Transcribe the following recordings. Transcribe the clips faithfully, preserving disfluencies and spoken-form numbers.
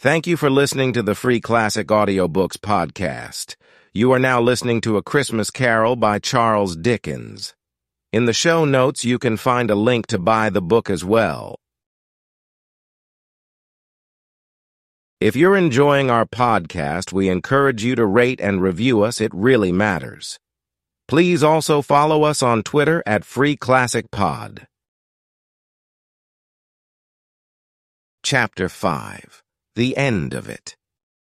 Thank you for listening to the Free Classic Audiobooks podcast. You are now listening to A Christmas Carol by Charles Dickens. In the show notes, you can find a link to buy the book as well. If you're enjoying our podcast, we encourage you to rate and review us. It really matters. Please also follow us on Twitter at Free Classic Pod. Chapter five. The End of It.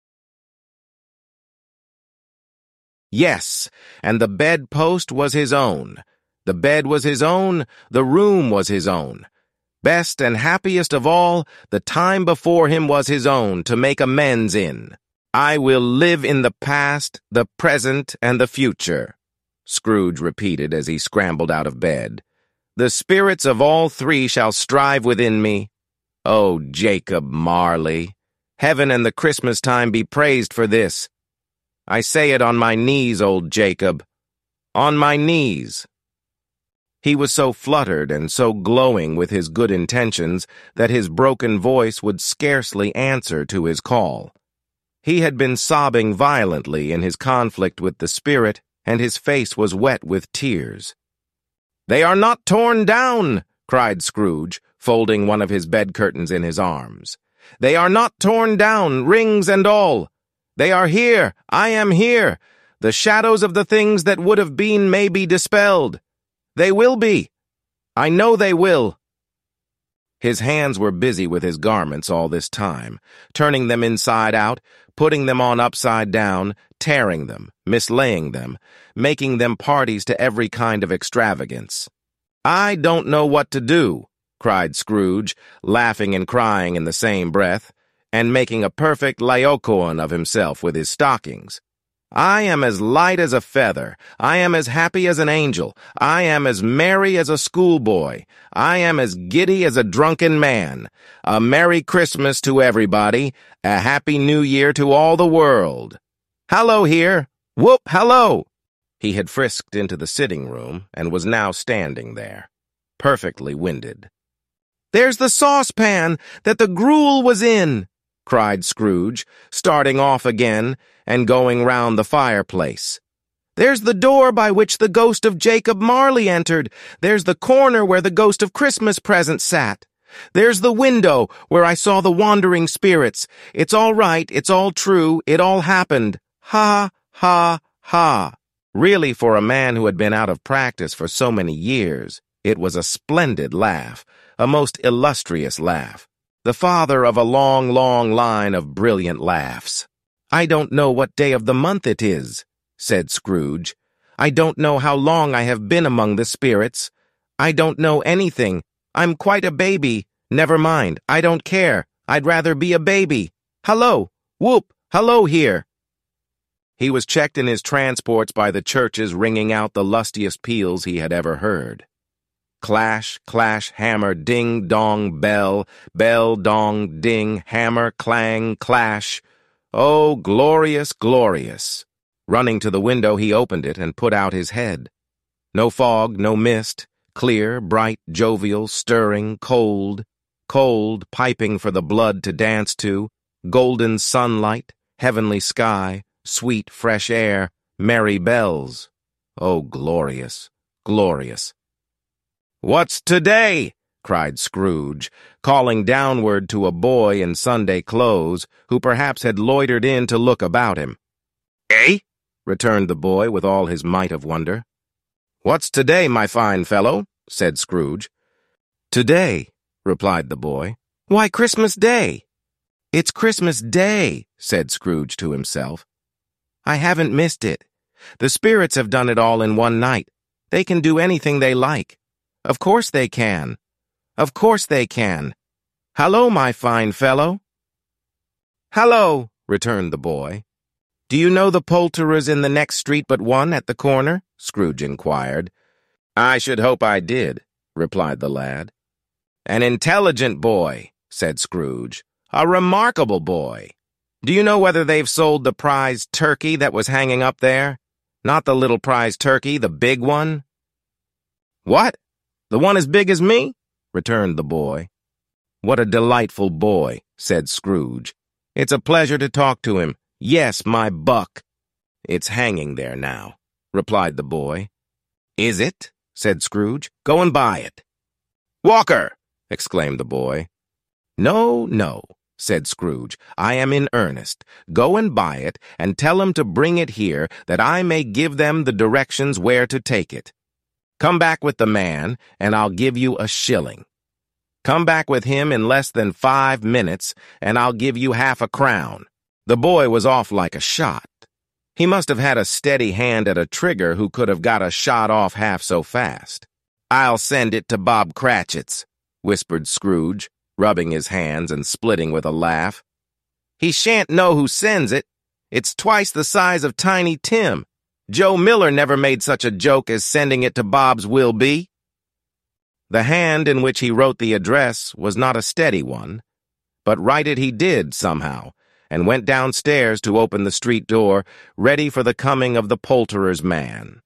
Yes, and the bedpost was his own. The bed was his own, the room was his own. Best and happiest of all, the time before him was his own to make amends in. I will live in the past, the present, and the future, Scrooge repeated as he scrambled out of bed. The spirits of all three shall strive within me. Oh, Jacob Marley! Heaven and the Christmas time be praised for this. I say it on my knees, old Jacob. On my knees. He was so fluttered and so glowing with his good intentions that his broken voice would scarcely answer to his call. He had been sobbing violently in his conflict with the spirit, and his face was wet with tears. "They are not torn down!" cried Scrooge, folding one of his bed curtains in his arms. "They are not torn down, rings and all. They are here, I am here. The shadows of the things that would have been may be dispelled. They will be. I know they will." His hands were busy with his garments all this time, turning them inside out, putting them on upside down, tearing them, mislaying them, making them parties to every kind of extravagance. "I don't know what to do," cried Scrooge, laughing and crying in the same breath, and making a perfect Laocoon of himself with his stockings. "I am as light as a feather. I am as happy as an angel. I am as merry as a schoolboy. I am as giddy as a drunken man. A Merry Christmas to everybody. A Happy New Year to all the world. Hallo here! Whoop, hallo!" He had frisked into the sitting room and was now standing there, perfectly winded. "There's the saucepan that the gruel was in!" cried Scrooge, starting off again and going round the fireplace. "There's the door by which the ghost of Jacob Marley entered. There's the corner where the ghost of Christmas present sat. There's the window where I saw the wandering spirits. It's all right, it's all true, it all happened. Ha, ha, ha." Really, for a man who had been out of practice for so many years, it was a splendid laugh, a most illustrious laugh, the father of a long, long line of brilliant laughs. "I don't know what day of the month it is," said Scrooge. "I don't know how long I have been among the spirits. I don't know anything. I'm quite a baby. Never mind, I don't care. I'd rather be a baby. Hello, whoop, hello here." He was checked in his transports by the churches ringing out the lustiest peals he had ever heard. Clash, clash, hammer, ding, dong, bell, bell, dong, ding, hammer, clang, clash. Oh, glorious, glorious. Running to the window, he opened it and put out his head. No fog, no mist, clear, bright, jovial, stirring, cold, cold, piping for the blood to dance to, golden sunlight, heavenly sky, sweet, fresh air, merry bells. Oh, glorious, glorious. "What's today?" cried Scrooge, calling downward to a boy in Sunday clothes, who perhaps had loitered in to look about him. "Eh?" returned the boy with all his might of wonder. "What's today, my fine fellow?" said Scrooge. "Today," replied the boy. "Why, Christmas Day." "It's Christmas Day," said Scrooge to himself. "I haven't missed it. The spirits have done it all in one night. They can do anything they like. Of course they can. Of course they can. Hallo, my fine fellow." "Hallo," returned the boy. "Do you know the poulterers in the next street but one at the corner?" Scrooge inquired. "I should hope I did," replied the lad. "An intelligent boy," said Scrooge. "A remarkable boy. Do you know whether they've sold the prize turkey that was hanging up there? Not the little prize turkey, the big one?" "What? The one as big as me?" returned the boy. "What a delightful boy," said Scrooge. It's a pleasure to talk to him. Yes, my buck. It's hanging there now, replied the boy. Is it? Said Scrooge. Go and buy it. Walker! Exclaimed the boy. No, no, said Scrooge. I am in earnest. Go and buy it, and tell them to bring it here, that I may give them the directions where to take it. Come back with the man, and I'll give you a shilling. Come back with him in less than five minutes, and I'll give you half a crown. The boy was off like a shot. He must have had a steady hand at a trigger who could have got a shot off half so fast. I'll send it to Bob Cratchit's, whispered Scrooge, rubbing his hands and splitting with a laugh. He shan't know who sends it. It's twice the size of Tiny Tim. Joe Miller never made such a joke as sending it to Bob's will be. The hand in which he wrote the address was not a steady one, but write it he did somehow, and went downstairs to open the street door, ready for the coming of the poulterer's man.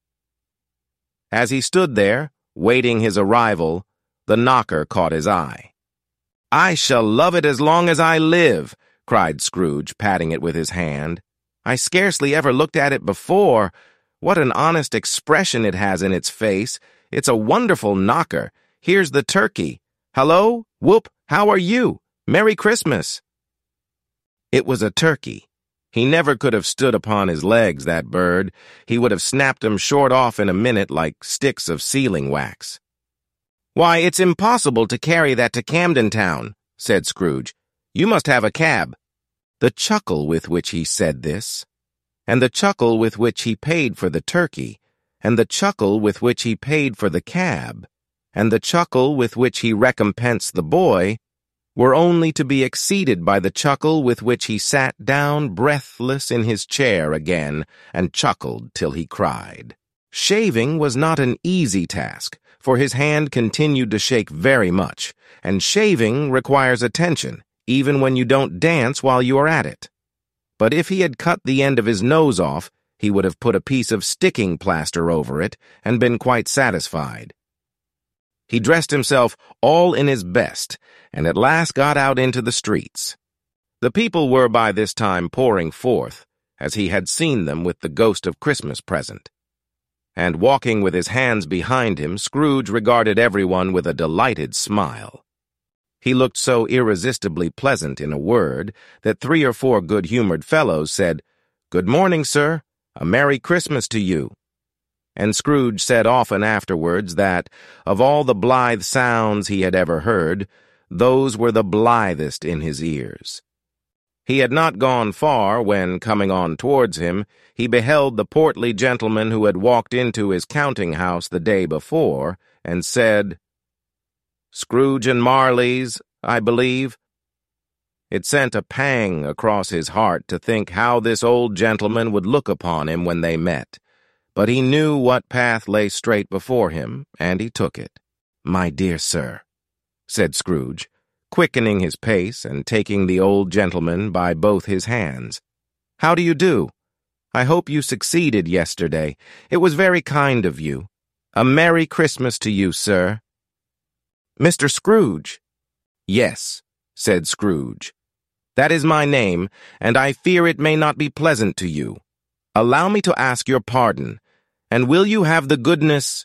As he stood there, waiting his arrival, the knocker caught his eye. I shall love it as long as I live, cried Scrooge, patting it with his hand. I scarcely ever looked at it before. What an honest expression it has in its face. It's a wonderful knocker. Here's the turkey. Hello? Whoop, how are you? Merry Christmas. It was a turkey. He never could have stood upon his legs, that bird. He would have snapped them short off in a minute like sticks of sealing wax. Why, it's impossible to carry that to Camden Town, said Scrooge. You must have a cab. The chuckle with which he said this, and the chuckle with which he paid for the turkey, and the chuckle with which he paid for the cab, and the chuckle with which he recompensed the boy, were only to be exceeded by the chuckle with which he sat down breathless in his chair again and chuckled till he cried. Shaving was not an easy task, for his hand continued to shake very much, and shaving requires attention, even when you don't dance while you are at it. But if he had cut the end of his nose off, he would have put a piece of sticking plaster over it and been quite satisfied. He dressed himself all in his best, and at last got out into the streets. The people were by this time pouring forth, as he had seen them with the ghost of Christmas present. And walking with his hands behind him, Scrooge regarded everyone with a delighted smile. He looked so irresistibly pleasant, in a word, that three or four good-humored fellows said, Good morning, sir. A Merry Christmas to you. And Scrooge said often afterwards that, of all the blithe sounds he had ever heard, those were the blithest in his ears. He had not gone far when, coming on towards him, he beheld the portly gentleman who had walked into his counting-house the day before, and said, Scrooge and Marley's, I believe. It sent a pang across his heart to think how this old gentleman would look upon him when they met, but he knew what path lay straight before him, and he took it. My dear sir, said Scrooge, quickening his pace and taking the old gentleman by both his hands. How do you do? I hope you succeeded yesterday. It was very kind of you. A Merry Christmas to you, sir. Mister Scrooge? Yes, said Scrooge. That is my name, and I fear it may not be pleasant to you. Allow me to ask your pardon, and will you have the goodness—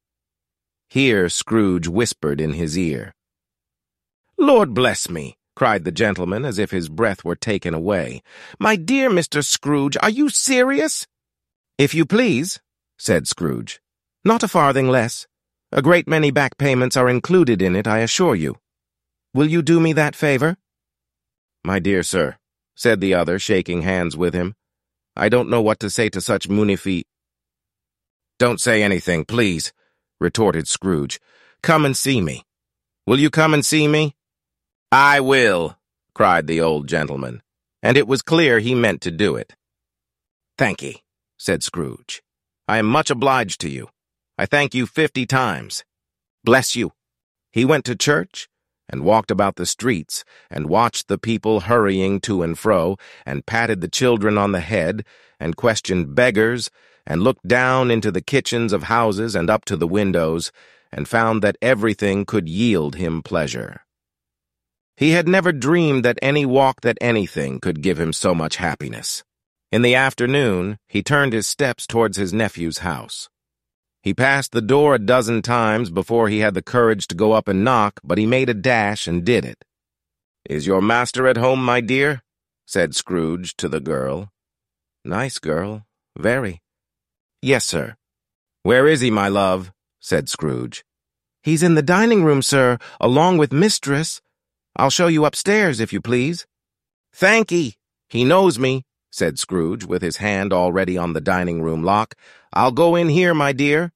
Here Scrooge whispered in his ear. Lord bless me, cried the gentleman as if his breath were taken away. My dear Mister Scrooge, are you serious? If you please, said Scrooge. Not a farthing less. A great many back payments are included in it, I assure you. Will you do me that favor? My dear sir, said the other, shaking hands with him, I don't know what to say to such munifi— Don't say anything, please, retorted Scrooge. Come and see me. Will you come and see me? I will, cried the old gentleman, and it was clear he meant to do it. Thankee, said Scrooge. I am much obliged to you. I thank you fifty times. Bless you. He went to church, and walked about the streets, and watched the people hurrying to and fro, and patted the children on the head, and questioned beggars, and looked down into the kitchens of houses and up to the windows, and found that everything could yield him pleasure. He had never dreamed that any walk that anything could give him so much happiness. In the afternoon, he turned his steps towards his nephew's house. He passed the door a dozen times before he had the courage to go up and knock, but he made a dash and did it. "Is your master at home, my dear?" said Scrooge to the girl. "Nice girl, very." "Yes, sir." "Where is he, my love?" said Scrooge. "He's in the dining room, sir, along with mistress. I'll show you upstairs, if you please." "Thankee. He knows me," said Scrooge, with his hand already on the dining room lock. "I'll go in here, my dear."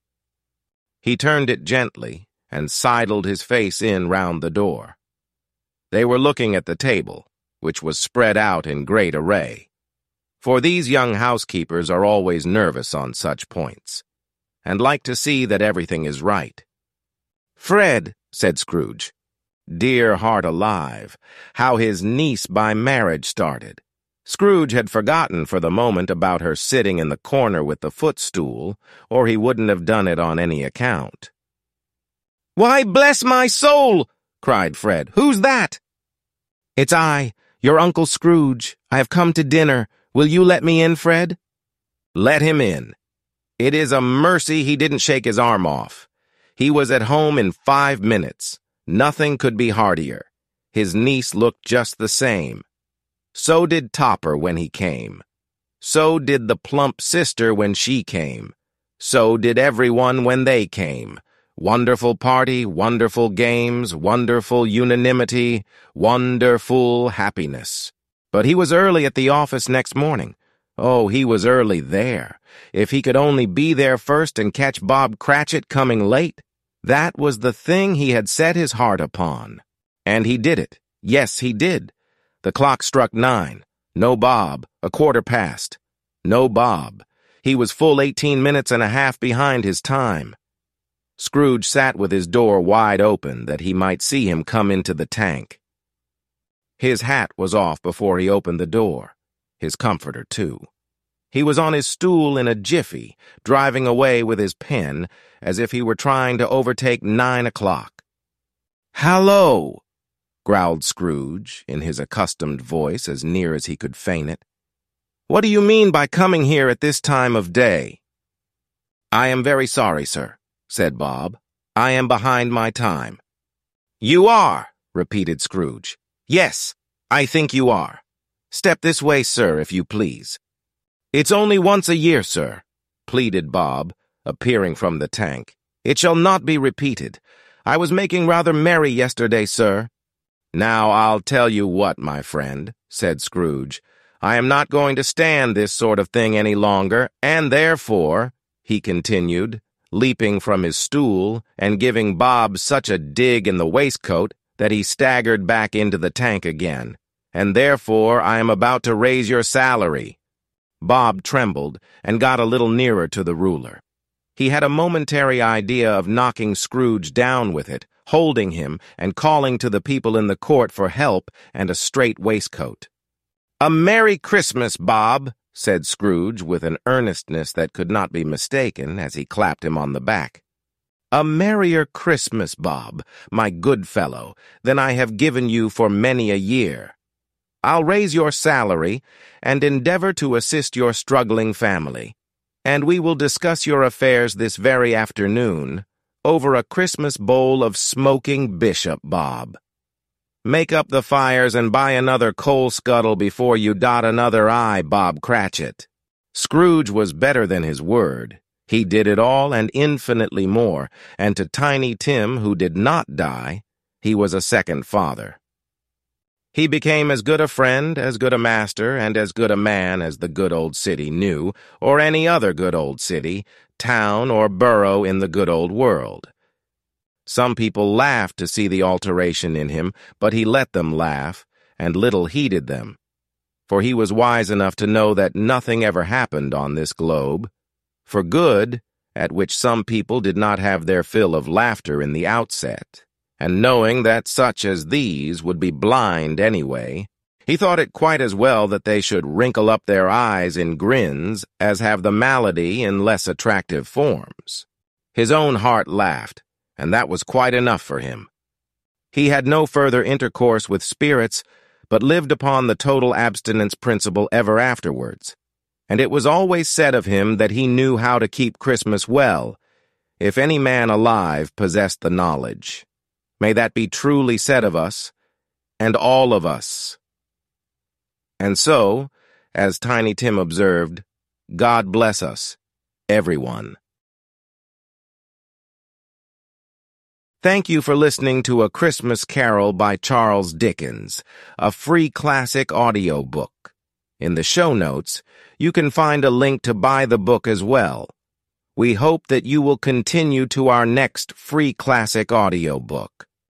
He turned it gently and sidled his face in round the door. They were looking at the table, which was spread out in great array. For these young housekeepers are always nervous on such points, and like to see that everything is right. "Fred," said Scrooge. Dear heart alive, how his niece by marriage started. Scrooge had forgotten for the moment about her sitting in the corner with the footstool, or he wouldn't have done it on any account. "Why, bless my soul!" cried Fred. "Who's that?" "It's I, your Uncle Scrooge. I have come to dinner. Will you let me in, Fred?" "Let him in. It is a mercy he didn't shake his arm off. He was at home in five minutes. Nothing could be heartier. His niece looked just the same. So did Topper when he came. So did the plump sister when she came. So did everyone when they came. Wonderful party, wonderful games, wonderful unanimity, wonderful happiness. But he was early at the office next morning. Oh, he was early there. If he could only be there first and catch Bob Cratchit coming late. That was the thing he had set his heart upon. And he did it. Yes, he did. The clock struck nine. No Bob. A quarter past. No Bob. He was full eighteen minutes and a half behind his time. Scrooge sat with his door wide open that he might see him come into the tank. His hat was off before he opened the door. His comforter, too. He was on his stool in a jiffy, driving away with his pen, as if he were trying to overtake nine o'clock. "Hallo!" growled Scrooge, in his accustomed voice as near as he could feign it. "What do you mean by coming here at this time of day?" "I am very sorry, sir," said Bob. "I am behind my time." "You are," repeated Scrooge. "Yes, I think you are. Step this way, sir, if you please." "It's only once a year, sir," pleaded Bob, appearing from the tank. "It shall not be repeated. I was making rather merry yesterday, sir." "Now, I'll tell you what, my friend," said Scrooge. "I am not going to stand this sort of thing any longer, and therefore," he continued, leaping from his stool and giving Bob such a dig in the waistcoat that he staggered back into the tank again, "and therefore I am about to raise your salary." Bob trembled and got a little nearer to the ruler. He had a momentary idea of knocking Scrooge down with it, holding him and calling to the people in the court for help and a straight waistcoat. "A Merry Christmas, Bob," said Scrooge with an earnestness that could not be mistaken as he clapped him on the back. "A merrier Christmas, Bob, my good fellow, than I have given you for many a year. I'll raise your salary and endeavor to assist your struggling family, and we will discuss your affairs this very afternoon over a Christmas bowl of smoking Bishop, Bob. Make up the fires and buy another coal scuttle before you dot another I, Bob Cratchit." Scrooge was better than his word. He did it all and infinitely more, and to Tiny Tim, who did not die, he was a second father. He became as good a friend, as good a master, and as good a man as the good old city knew, or any other good old city, town, or borough in the good old world. Some people laughed to see the alteration in him, but he let them laugh, and little heeded them. For he was wise enough to know that nothing ever happened on this globe for good, at which some people did not have their fill of laughter in the outset. And knowing that such as these would be blind anyway, he thought it quite as well that they should wrinkle up their eyes in grins as have the malady in less attractive forms. His own heart laughed, and that was quite enough for him. He had no further intercourse with spirits, but lived upon the total abstinence principle ever afterwards. And it was always said of him that he knew how to keep Christmas well, if any man alive possessed the knowledge. May that be truly said of us, and all of us. And so, as Tiny Tim observed, God bless us, everyone. Thank you for listening to A Christmas Carol by Charles Dickens, a free classic audiobook. In the show notes, you can find a link to buy the book as well. We hope that you will continue to our next free classic audiobook.